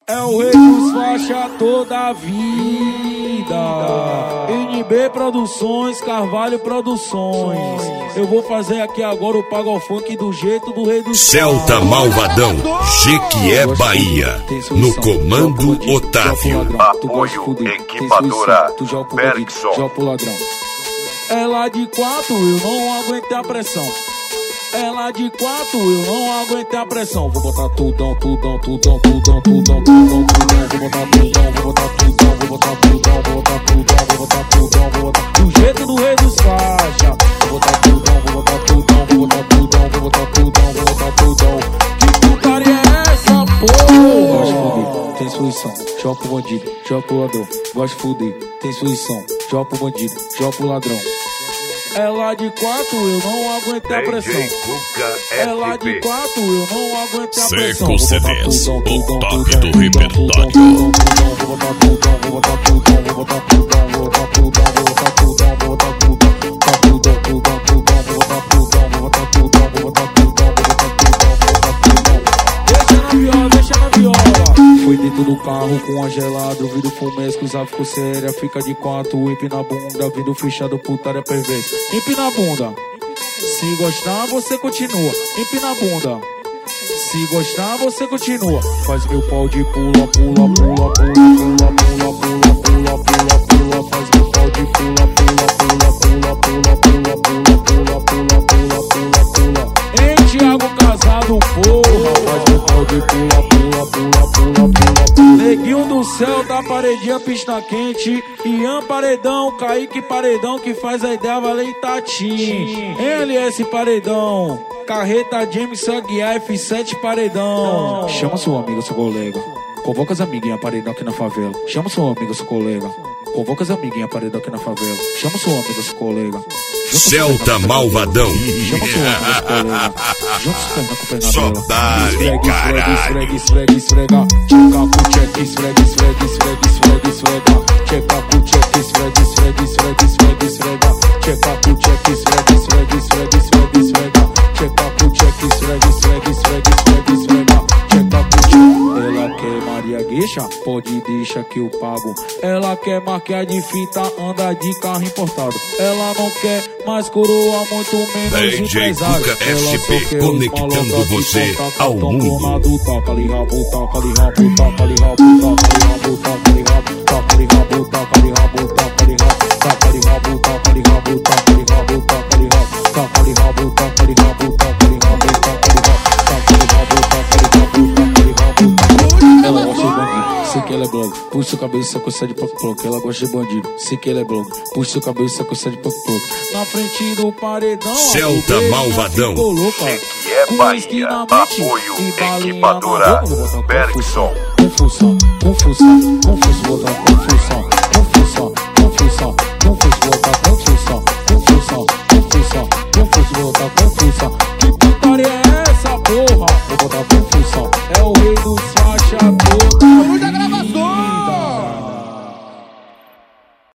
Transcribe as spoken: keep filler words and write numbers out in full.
É o rei dos faixa toda a vida. N B Produções, Carvalho Produções. Eu vou fazer aqui agora o Pago Funk do jeito do rei dos Celta funk. Malvadão, Jequié, Bahia. No comando, Otávio. Apoio Equipadora Bergson. Jopo ladrão. Ela de quatro, eu não aguentei a pressão. Ela de quatro, eu não aguentei a pressão. Vou botar tudão, tudão, tudão, tudão, tudão, tudão, tudão. Vou botar tudão, vou botar tudão, vou botar tudão, vou botar tudão, vou botar tudão, vou botar do jeito do rei dos faixa. Vou botar tudão, vou botar tudão, vou botar tudão, vou botar tudão, vou botar tudão. Que putaria é essa, porra? Gosto de fuder, tem solução. Joga o bandido, joga o ladrão. Gosto de fuder, tem solução. Joga o bandido, joga o ladrão. Ela de quatro, eu não aguentei a pressão. Ela de quatro, eu não aguentei a pressão. Seco C Ds, o toque do repertório. Vou botar tudão, vou botar tudão, vou botar tudão, vou botar tudão, vou botar tudão, vou botar tudão, tá tudão, tudão, tudão, vou botar tudão, vou botar tudão, vou botar tudão, vou botar tudão, vou botar tudão. Deixa na viola, deixa na viola. Foi dentro do carro com a gelado, vidro fumesco, usava ficou séria, fica de quatro, empina na bunda, vindo fechado, putaria perversa. Empina na bunda. Se gostar, você continua. Empina na bunda. Se gostar, você continua. Faz meu pau de pula, pula, pula, pula, pula, pula, pula, pula, pula, pula. Faz meu pau de pula, pula, pula, pula, pula, pula, pula, pula, pula, pula, pula, pula. Ei, Thiago Casado, porra. Faz meu pau de pula, pula, pula, pula, pula. Neguinho do céu da paredinha, pista quente. Ian Paredão, Kaique Paredão, que faz a ideia valer em Tatim. L S Paredão, Carreta James Aguiar, F sete Paredão. Chama seu amigo, seu colega. Convoca as amiguinhas Paredão aqui na favela. Chama seu amigo, seu colega. Convoca as amiguinhas Paredão aqui na favela. Chama seu amigo, seu colega. Celta Malvadão. Chama seu amigo, seu colega. Juntos perna com perna Só dela. dá-lhe, caralho. Esfrega, esfrega, esfrega. Tcheca com tcheca, esfrega, esfrega, esfrega, esfrega, esfrega. Tcheca com tcheca, esfrega, esfrega, esfrega, esfrega, esfrega. Tcheca com tcheca, esfrega, esfrega, esfrega, esfrega, esfrega. Tcheca com tcheca, esfrega, esfrega, esfrega, esfrega, esfrega. Tcheca com tcheca. Ela quer Maria Guixa? Pode deixar que eu pago. Ela quer marquear de fita, anda de carro importado. Ela não quer mais coroa, muito menos D J empresário. Cuca Ela S P, só quer conectando você ao mundo. Toca ali rabo, toca ali rabo, toca ali rabo, toca ali rabo, toca ali rabo, toca ali rabo, toca ali rabo, toca ali rabo, toca ali rabo, toca ali rabo, toca ali rabo, toca ali rabo, toca ali rabo, toca ali rabo, toca ali rabo, toca ali rabo, toca ali rabo, toca ali rabo, toca ali rabo. Ela gosta de bandido, sei que ela é blog. Puxa o cabelo e sacoça de pouco pouco. Ela gosta de bandido, sei que ela é blog. Puxa o cabelo e sacoça de pouco pouco. Na frente do paredão, Celta Malvadão. Jequié, Bahia. Apoio Equipadora Bergson. Confusão, confusão, confusão, botar confusão.